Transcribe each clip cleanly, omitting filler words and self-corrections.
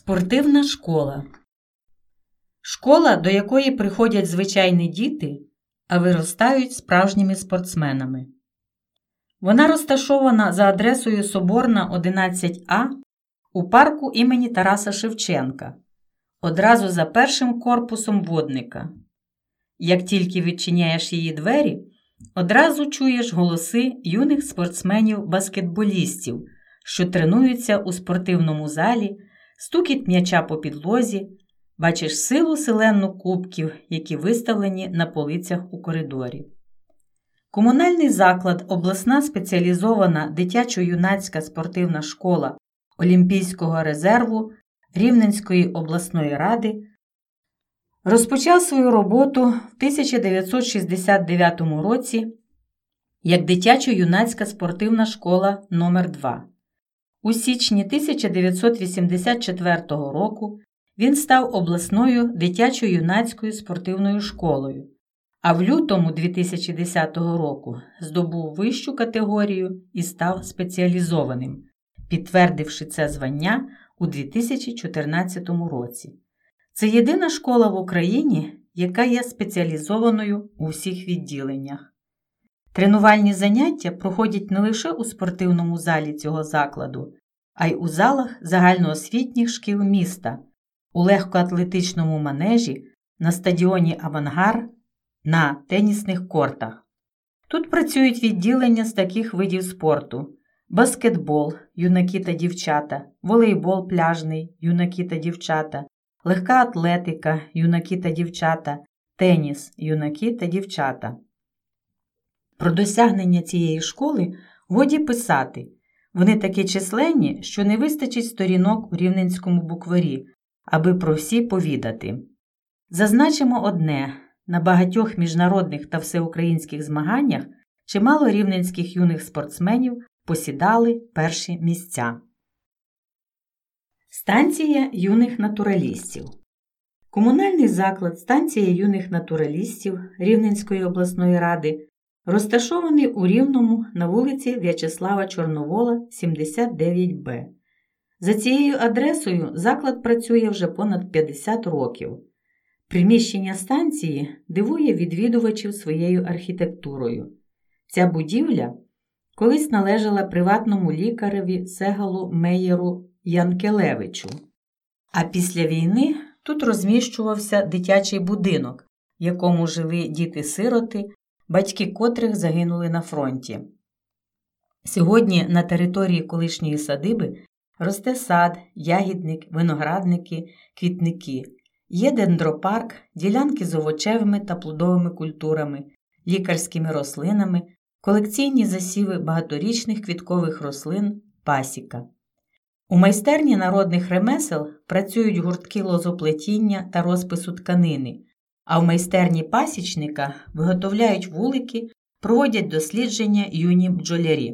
Спортивна школа. Школа, до якої приходять звичайні діти, а виростають справжніми спортсменами. Вона розташована за адресою Соборна, 11А у парку імені Тараса Шевченка, одразу за першим корпусом водника. Як тільки відчиняєш її двері, одразу чуєш голоси юних спортсменів-баскетболістів, що тренуються у спортивному залі, стукіт м'яча по підлозі, бачиш силу селенну кубків, які виставлені на полицях у коридорі. Комунальний заклад обласна спеціалізована дитячо-юнацька спортивна школа Олімпійського резерву Рівненської обласної ради розпочав свою роботу в 1969 році як дитячо-юнацька спортивна школа номер 2. У січні 1984 року він став обласною дитячо-юнацькою спортивною школою, а в лютому 2010 року здобув вищу категорію і став спеціалізованим, підтвердивши це звання у 2014 році. Це єдина школа в Україні, яка є спеціалізованою у всіх відділеннях. Тренувальні заняття проходять не лише у спортивному залі цього закладу, а й у залах загальноосвітніх шкіл міста, у легкоатлетичному манежі, на стадіоні «Авангар», на тенісних кортах. Тут працюють відділення з таких видів спорту: баскетбол, юнаки та дівчата, волейбол пляжний, юнаки та дівчата, легка атлетика, юнаки та дівчата, теніс, юнаки та дівчата. Про досягнення цієї школи годі писати. Вони такі численні, що не вистачить сторінок у рівненському букварі, аби про всі повідати. Зазначимо одне: на багатьох міжнародних та всеукраїнських змаганнях чимало рівненських юних спортсменів посідали перші місця. Станція юних натуралістів. Комунальний заклад «Станція юних натуралістів» Рівненської обласної ради розташований у Рівному на вулиці В'ячеслава Чорновола, 79Б. За цією адресою заклад працює вже понад 50 років. Приміщення станції дивує відвідувачів своєю архітектурою. Ця будівля колись належала приватному лікареві Сегалу Меєру Янкелевичу. А після війни тут розміщувався дитячий будинок, в якому жили діти-сироти, батьки котрих загинули на фронті. Сьогодні на території колишньої садиби росте сад, ягідник, виноградники, квітники. Є дендропарк, ділянки з овочевими та плодовими культурами, лікарськими рослинами, колекційні засіви багаторічних квіткових рослин, пасіка. У майстерні народних ремесел працюють гуртки лозоплетіння та розпису тканини, а в майстерні пасічника виготовляють вулики, проводять дослідження юні бджолярі.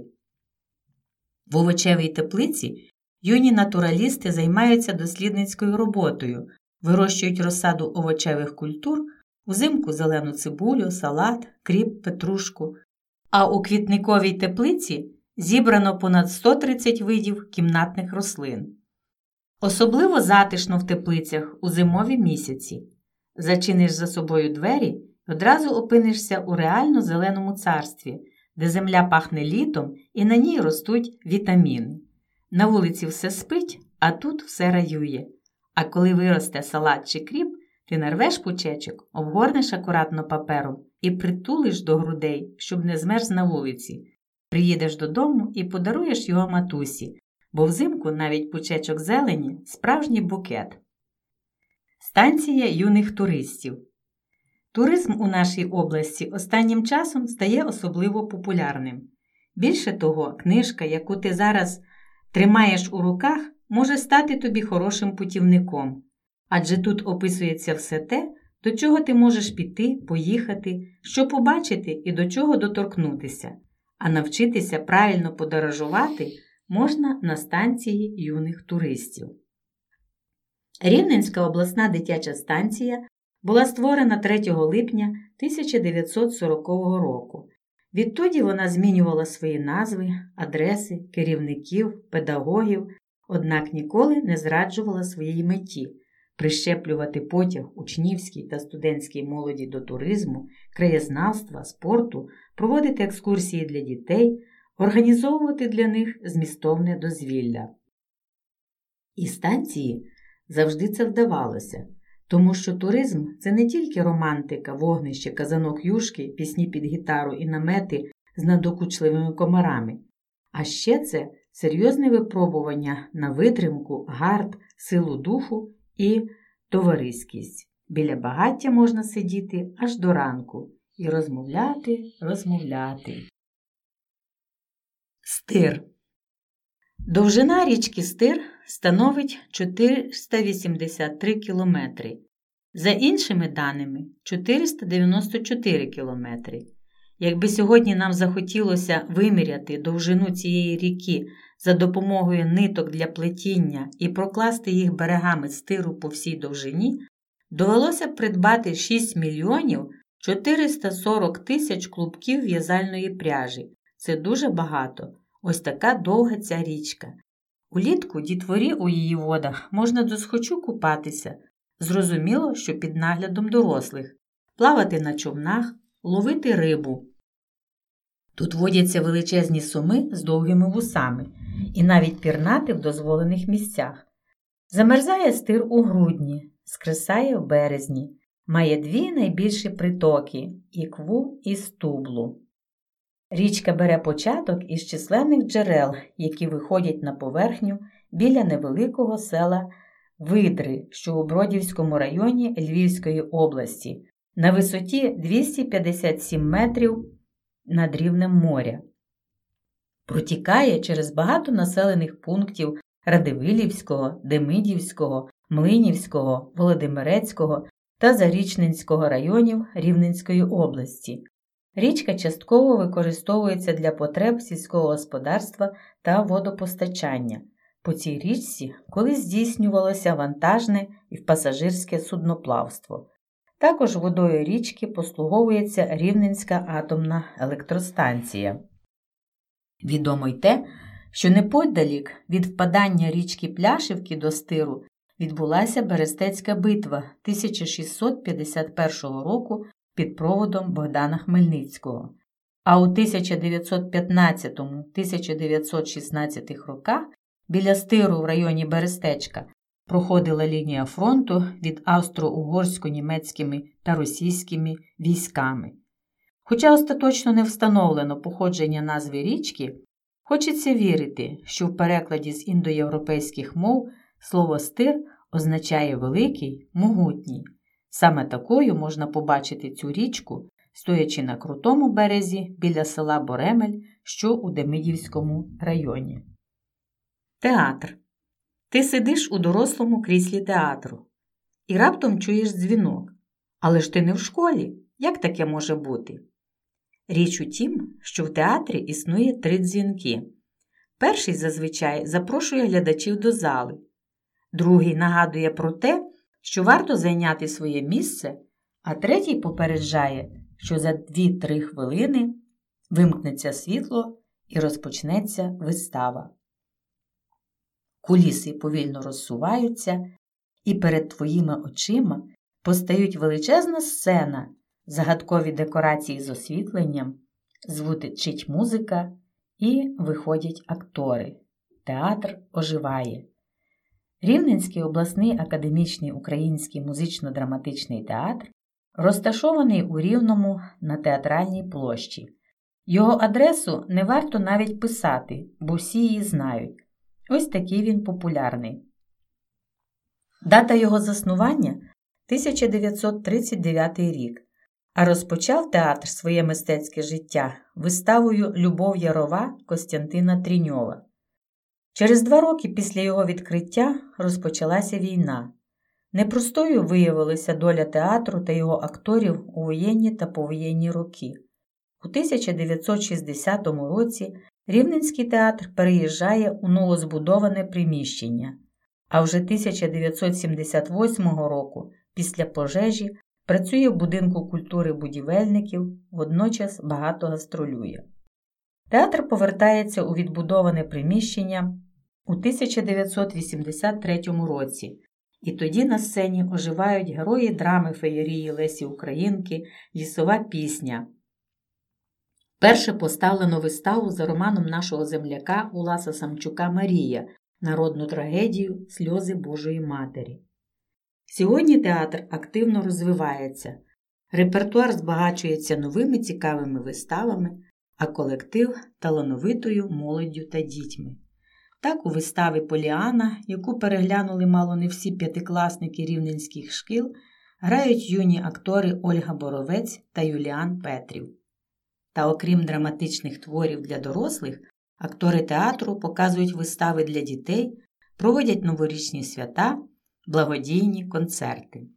В овочевій теплиці юні натуралісти займаються дослідницькою роботою, вирощують розсаду овочевих культур, узимку зелену цибулю, салат, кріп, петрушку. А у квітниковій теплиці зібрано понад 130 видів кімнатних рослин. Особливо затишно в теплицях у зимові місяці. Зачиниш за собою двері і одразу опинишся у реально зеленому царстві, де земля пахне літом і на ній ростуть вітаміни. На вулиці все спить, а тут все раює. А коли виросте салат чи кріп, ти нарвеш пучечок, обгорнеш акуратно папером і притулиш до грудей, щоб не змерз на вулиці. Приїдеш додому і подаруєш його матусі, бо взимку навіть пучечок зелені – справжній букет. Станція юних туристів. Туризм у нашій області останнім часом стає особливо популярним. Більше того, книжка, яку ти зараз тримаєш у руках, може стати тобі хорошим путівником. Адже тут описується все те, до чого ти можеш піти, поїхати, що побачити і до чого доторкнутися. А навчитися правильно подорожувати можна на станції юних туристів. Рівненська обласна дитяча станція була створена 3 липня 1940 року. Відтоді вона змінювала свої назви, адреси, керівників, педагогів, однак ніколи не зраджувала своїй меті – прищеплювати потяг учнівській та студентській молоді до туризму, краєзнавства, спорту, проводити екскурсії для дітей, організовувати для них змістовне дозвілля. І станції завжди це вдавалося, тому що туризм – це не тільки романтика, вогнище, казанок юшки, пісні під гітару і намети з надокучливими комарами, а ще це серйозне випробування на витримку, гард, силу духу і товариськість. Біля багаття можна сидіти аж до ранку і розмовляти. Стир. Довжина річки Стир становить 483 кілометри. За іншими даними – 494 кілометри. Якби сьогодні нам захотілося виміряти довжину цієї ріки за допомогою ниток для плетіння і прокласти їх берегами Стиру по всій довжині, довелося б придбати 6 мільйонів 440 тисяч клубків в'язальної пряжі. Це дуже багато. Ось така довга ця річка. Улітку дітворі у її водах можна досхочу купатися. Зрозуміло, що під наглядом дорослих. Плавати на човнах, ловити рибу. Тут водяться величезні соми з довгими вусами і навіть пірнати в дозволених місцях. Замерзає Стир у грудні, скресає в березні. Має дві найбільші притоки – Ікву і Стублу. Річка бере початок із численних джерел, які виходять на поверхню біля невеликого села Видри, що у Бродівському районі Львівської області, на висоті 257 метрів над рівнем моря. Протікає через багато населених пунктів Радивилівського, Демидівського, Млинівського, Володимирецького та Зарічненського районів Рівненської області. Річка частково використовується для потреб сільського господарства та водопостачання. По цій річці колись здійснювалося вантажне і пасажирське судноплавство. Також водою річки послуговується Рівненська атомна електростанція. Відомо й те, що неподалік від впадання річки Пляшівки до Стиру відбулася Берестецька битва 1651 року під проводом Богдана Хмельницького. А у 1915-1916 роках біля Стиру в районі Берестечка проходила лінія фронту від австро-угорсько-німецькими та російськими військами. Хоча остаточно не встановлено походження назви річки, хочеться вірити, що в перекладі з індоєвропейських мов слово «стир» означає «великий», «могутній». Саме такою можна побачити цю річку, стоячи на крутому березі біля села Боремель, що у Демидівському районі. Театр. Ти сидиш у дорослому кріслі театру і раптом чуєш дзвінок. Але ж ти не в школі. Як таке може бути? Річ у тім, що в театрі існує 3 дзвінки. Перший зазвичай запрошує глядачів до зали. Другий нагадує про те, що варто зайняти своє місце, а третій попереджає, що за 2-3 хвилини вимкнеться світло і розпочнеться вистава. Куліси повільно розсуваються, і перед твоїми очима постають величезна сцена, загадкові декорації з освітленням, звучить музика і виходять актори. Театр оживає. Рівненський обласний академічний український музично-драматичний театр розташований у Рівному на Театральній площі. Його адресу не варто навіть писати, бо всі її знають. Ось такий він популярний. Дата його заснування – 1939 рік, а розпочав театр своє мистецьке життя виставою «Любов Ярова» Костянтина Тріньова. Через 2 роки після його відкриття розпочалася війна. Непростою виявилася доля театру та його акторів у воєнні та повоєнні роки. У 1960 році Рівненський театр переїжджає у новозбудоване приміщення, а вже 1978 року, після пожежі, працює в будинку культури будівельників, водночас багато гастролює. Театр повертається у відбудоване приміщення у 1983 році. І тоді на сцені оживають герої драми феєрії Лесі Українки «Лісова пісня». Перше поставлено виставу за романом нашого земляка Уласа Самчука «Марія», народну трагедію «Сльози Божої Матері». Сьогодні театр активно розвивається, репертуар збагачується новими цікавими виставами, а колектив – талановитою молоддю та дітьми. Так у виставі «Поліана», яку переглянули мало не всі п'ятикласники рівненських шкіл, грають юні актори Ольга Боровець та Юліан Петрів. Та окрім драматичних творів для дорослих, актори театру показують вистави для дітей, проводять новорічні свята, благодійні концерти.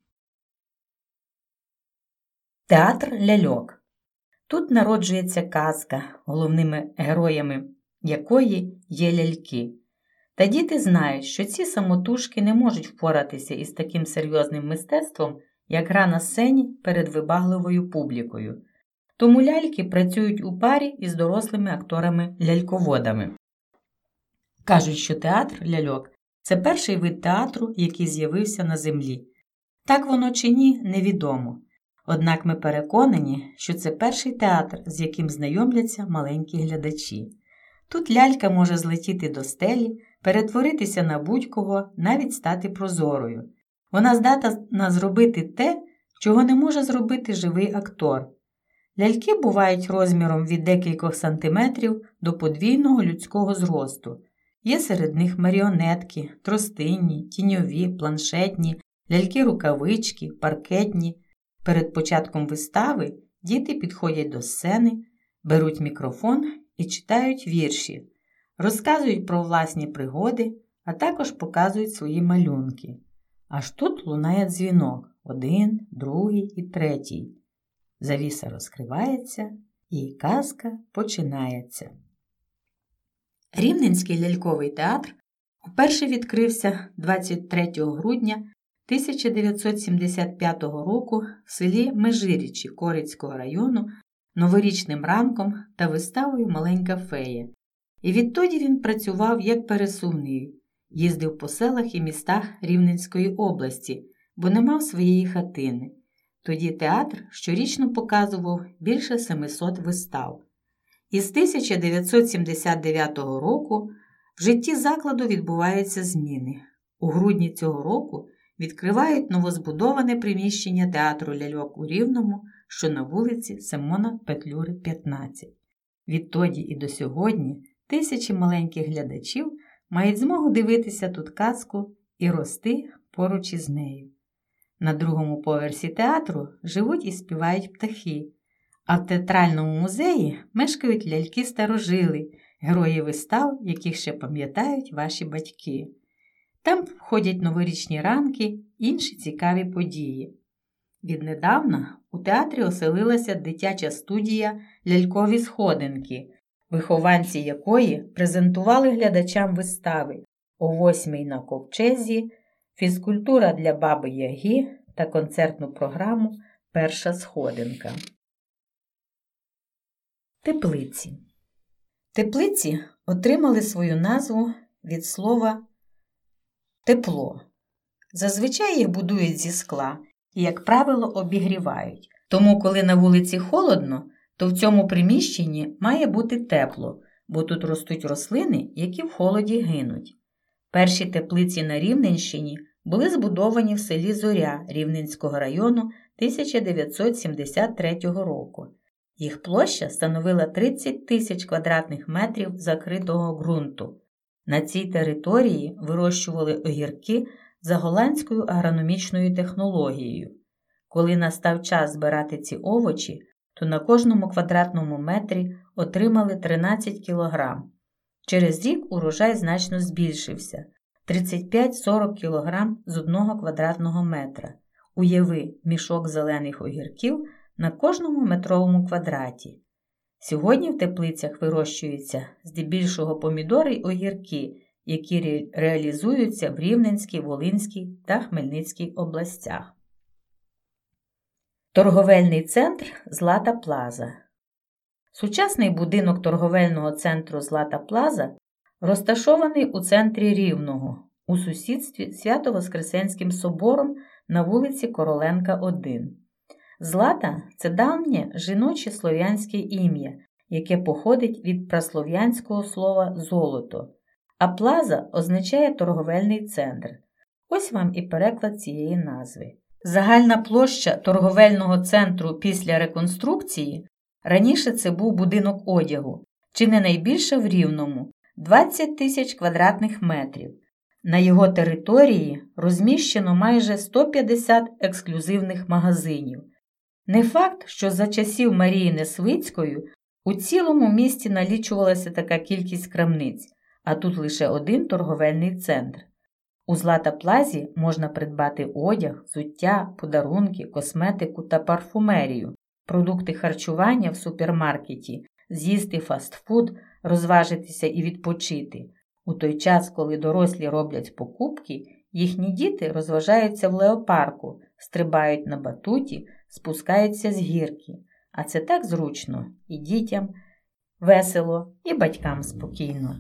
Театр ляльок. Тут народжується казка, головними героями якої є ляльки. Та діти знають, що ці самотужки не можуть впоратися із таким серйозним мистецтвом, як гра на сцені перед вибагливою публікою. Тому ляльки працюють у парі із дорослими акторами-ляльководами. Кажуть, що театр ляльок – це перший вид театру, який з'явився на землі. Так воно чи ні, невідомо. Однак ми переконані, що це перший театр, з яким знайомляться маленькі глядачі. Тут лялька може злетіти до стелі, перетворитися на будь-кого, навіть стати прозорою. Вона здатна зробити те, чого не може зробити живий актор. Ляльки бувають розміром від декількох сантиметрів до подвійного людського зросту. Є серед них маріонетки, тростинні, тіньові, планшетні, ляльки-рукавички, паркетні. Перед початком вистави діти підходять до сцени, беруть мікрофон і читають вірші, розказують про власні пригоди, а також показують свої малюнки. Аж тут лунає дзвінок – 1, 2 і 3. Завіса розкривається і казка починається. Рівненський ляльковий театр вперше відкрився 23 грудня 1975 року в селі Межирічі Корицького району новорічним ранком та виставою «Маленька фея». І відтоді він працював як пересувний, їздив по селах і містах Рівненської області, бо не мав своєї хатини. Тоді театр щорічно показував більше 700 вистав. Із 1979 року в житті закладу відбуваються зміни. У грудні цього року відкривають новозбудоване приміщення театру ляльок у Рівному, що на вулиці Симона Петлюри, 15. Відтоді і до сьогодні тисячі маленьких глядачів мають змогу дивитися тут казку і рости поруч із нею. На другому поверсі театру живуть і співають птахи, а в театральному музеї мешкають ляльки-старожили, герої вистав, яких ще пам'ятають ваші батьки. Там входять новорічні ранки, інші цікаві події. Віднедавна у театрі оселилася дитяча студія «Лялькові сходинки», вихованці якої презентували глядачам вистави «О 8-й на ковчезі», «Фізкультура для баби Яги» та концертну програму «Перша сходинка». Теплиці. Теплиці отримали свою назву від слова «тепло». Зазвичай їх будують зі скла і, як правило, обігрівають. Тому, коли на вулиці холодно, то в цьому приміщенні має бути тепло, бо тут ростуть рослини, які в холоді гинуть. Перші теплиці на Рівненщині були збудовані в селі Зоря Рівненського району 1973 року. Їх площа становила 30 тисяч квадратних метрів закритого ґрунту. На цій території вирощували огірки за голландською агрономічною технологією. Коли настав час збирати ці овочі, то на кожному квадратному метрі отримали 13 кілограм. Через рік урожай значно збільшився – 35-40 кілограм з 1 квадратного метра. Уяви мішок зелених огірків на кожному метровому квадраті. Сьогодні в теплицях вирощуються здебільшого помідори й огірки, які реалізуються в Рівненській, Волинській та Хмельницькій областях. Торговельний центр «Злата Плаза». Сучасний будинок торговельного центру «Злата Плаза» Розташований у центрі Рівного, у сусідстві з Свято-Воскресенським собором на вулиці Короленка, 1. Злата – це давнє жіноче слов'янське ім'я, яке походить від праслов'янського слова «золото», а плаза означає торговельний центр. Ось вам і переклад цієї назви. Загальна площа торговельного центру після реконструкції – раніше це був будинок одягу, чи не найбільша в Рівному – 20 тисяч квадратних метрів. На його території розміщено майже 150 ексклюзивних магазинів. Не факт, що за часів Марії Несвицької у цілому місті налічувалася така кількість крамниць, а тут лише один торговельний центр. У Злата-Плазі можна придбати одяг, взуття, подарунки, косметику та парфумерію, продукти харчування в супермаркеті, з'їсти фастфуд, розважитися і відпочити. У той час, коли дорослі роблять покупки, їхні діти розважаються в леопарку, стрибають на батуті, спускаються з гірки. А це так зручно і дітям весело, і батькам спокійно.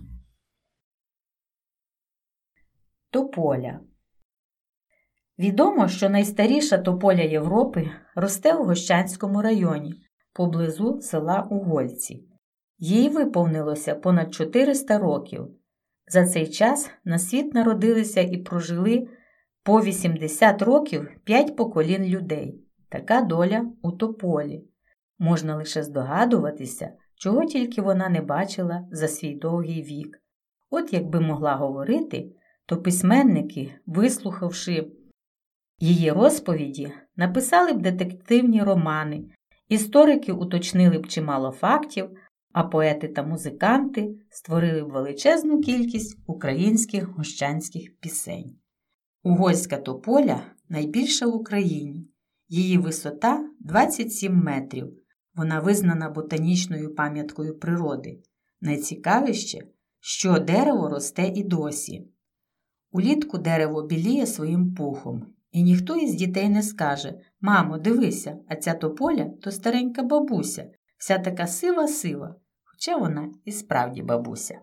Тополя. Відомо, що найстаріша тополя Європи росте у Гощанському районі, поблизу села Угольці. Їй виповнилося понад 400 років. За цей час на світ народилися і прожили по 80 років 5 поколінь людей. Така доля у тополі. Можна лише здогадуватися, чого тільки вона не бачила за свій довгий вік. От якби могла говорити, то письменники, вислухавши її розповіді, написали б детективні романи, історики уточнили б чимало фактів, а поети та музиканти створили б величезну кількість українських гощанських пісень. Угольська тополя найбільша в Україні. Її висота 27 метрів. Вона визнана ботанічною пам'яткою природи. Найцікавіше, що дерево росте і досі. Улітку дерево біліє своїм пухом, і ніхто із дітей не скаже: «Мамо, дивися, а ця тополя – то старенька бабуся, вся така сива-сива», хоча вона і справді бабуся.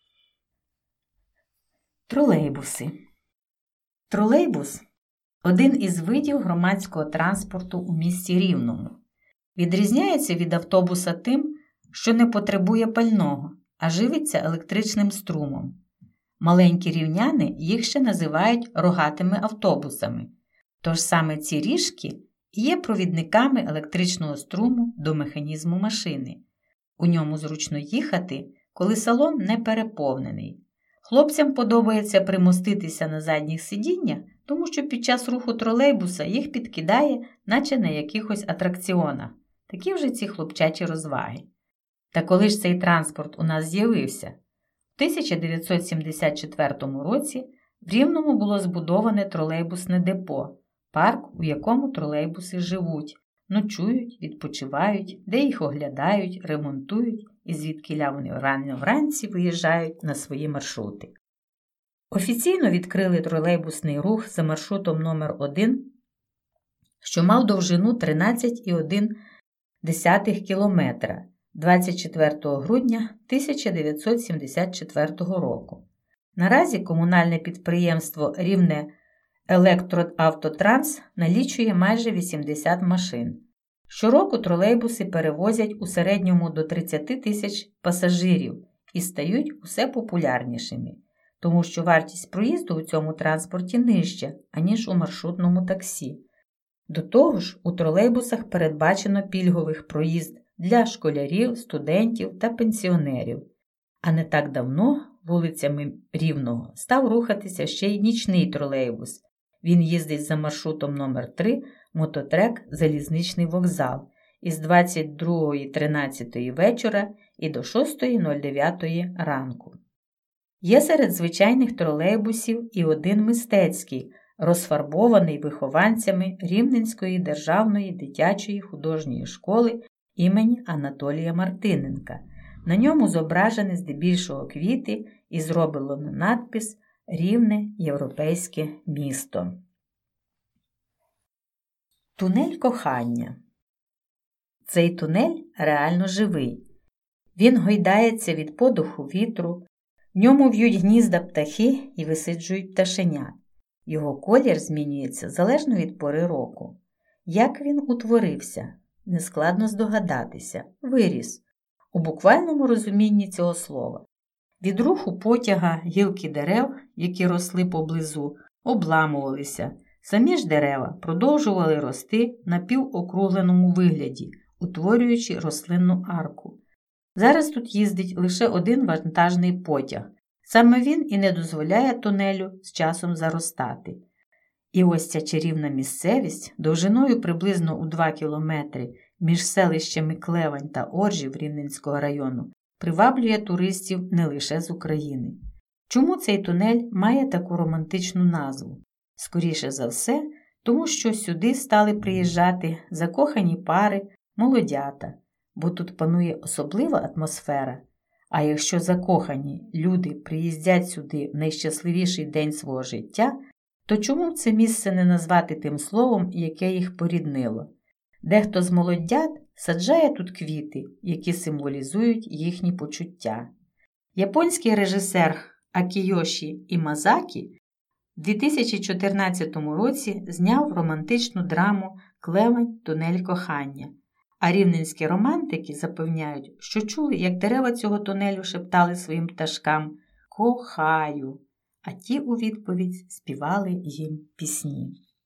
Тролейбуси. Тролейбус – один із видів громадського транспорту у місті Рівному. Відрізняється від автобуса тим, що не потребує пального, а живиться електричним струмом. Маленькі рівняни їх ще називають рогатими автобусами, тож саме ці ріжки є провідниками електричного струму до механізму машини. У ньому зручно їхати, коли салон не переповнений. Хлопцям подобається примоститися на задніх сидіннях, тому що під час руху тролейбуса їх підкидає, наче на якихось атракціонах. Такі вже ці хлопчачі розваги. Та коли ж цей транспорт у нас з'явився? В 1974 році в Рівному було збудоване тролейбусне депо, парк, у якому тролейбуси живуть, ночують, відпочивають, де їх оглядають, ремонтують і звідкіля вони рано вранці виїжджають на свої маршрути. Офіційно відкрили тролейбусний рух за маршрутом номер 1, що мав довжину 13,1 кілометра 24 грудня 1974 року. Наразі комунальне підприємство «Рівне Електроавтотранс» налічує майже 80 машин. Щороку тролейбуси перевозять у середньому до 30 тисяч пасажирів і стають усе популярнішими, тому що вартість проїзду у цьому транспорті нижча, аніж у маршрутному таксі. До того ж, у тролейбусах передбачено пільгових проїзд для школярів, студентів та пенсіонерів. А не так давно вулицями Рівного став рухатися ще й нічний тролейбус. Він їздить за маршрутом номер 3 Мототрек Залізничний вокзал із 22:13 вечора і до 6:09 ранку. Є серед звичайних тролейбусів і один мистецький, розфарбований вихованцями Рівненської державної дитячої художньої школи імені Анатолія Мартиненка. На ньому зображені здебільшого квіти і зроблено надпис «Рівне європейське місто». Тунель кохання. Цей тунель реально живий. Він гойдається від подуху вітру, В ньому в'ють гнізда птахи і висиджують пташенят. Його колір змінюється залежно від пори року. Як він утворився? Нескладно здогадатися. Виріс. У буквальному розумінні цього слова. Від руху потяга гілки дерев, які росли поблизу, обламувалися. Самі ж дерева продовжували рости на півокругленому вигляді, утворюючи рослинну арку. Зараз тут їздить лише один вантажний потяг. Саме він і не дозволяє тунелю з часом заростати. І ось ця чарівна місцевість, довжиною приблизно у 2 кілометри між селищами Клевань та Оржів Рівненського району, приваблює туристів не лише з України. Чому цей тунель має таку романтичну назву? Скоріше за все, тому що сюди стали приїжджати закохані пари, молодята, бо тут панує особлива атмосфера. А якщо закохані люди приїздять сюди в найщасливіший день свого життя, то чому це місце не назвати тим словом, яке їх поріднило? Дехто з молодят саджає тут квіти, які символізують їхні почуття. Японський режисер Акійоші Імазакі в 2014 році зняв романтичну драму «Клевань. Тунель кохання». А рівненські романтики запевняють, що чули, як дерева цього тунелю шептали своїм пташкам «Кохаю», а ті у відповідь співали їм пісні.